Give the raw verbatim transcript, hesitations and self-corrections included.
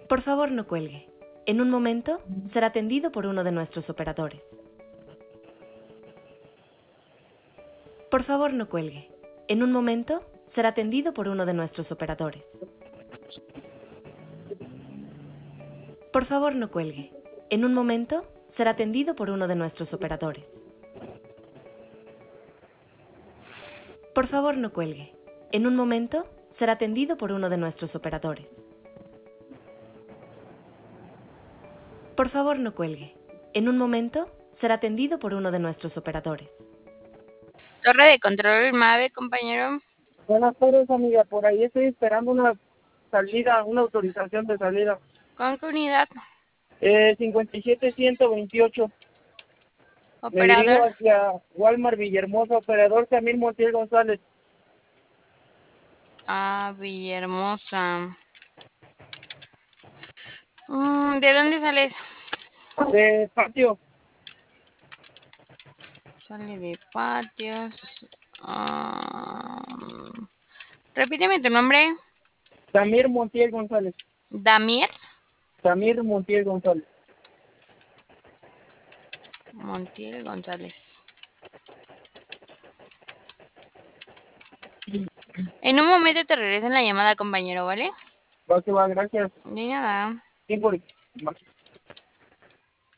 Por favor, no cuelgue. En un momento será atendido por uno de nuestros operadores. Por favor, no cuelgue. En un momento será atendido por uno de nuestros operadores. Por favor, no cuelgue. En un momento será atendido por uno de nuestros operadores. Por favor, no cuelgue. En un momento será atendido por uno de nuestros operadores. Por favor, no cuelgue. En un momento será atendido por uno de nuestros operadores. Torre de control MAVE, compañero. Buenas tardes, amiga. Por ahí estoy esperando una salida, una autorización de salida. ¿Con qué unidad? Eh, cincuenta y siete ciento veintiocho. Me dirijo Operador. hacia Walmart Villahermosa, operador Samir Montiel González. Ah, Villahermosa. Mm, ¿de dónde sales? De patio. Sale de patios. Ah, repíteme tu nombre. Samir Montiel González. Damir Samir Montiel González. Montiel González. En un momento te regreso en la llamada, compañero, ¿vale? Va que va, gracias. De nada. Sí, por...